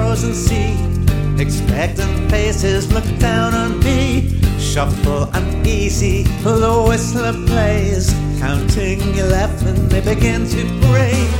frozen sea. Expectant faces look down on me. Shuffle uneasy, the whistler plays. Counting 11, they begin to break.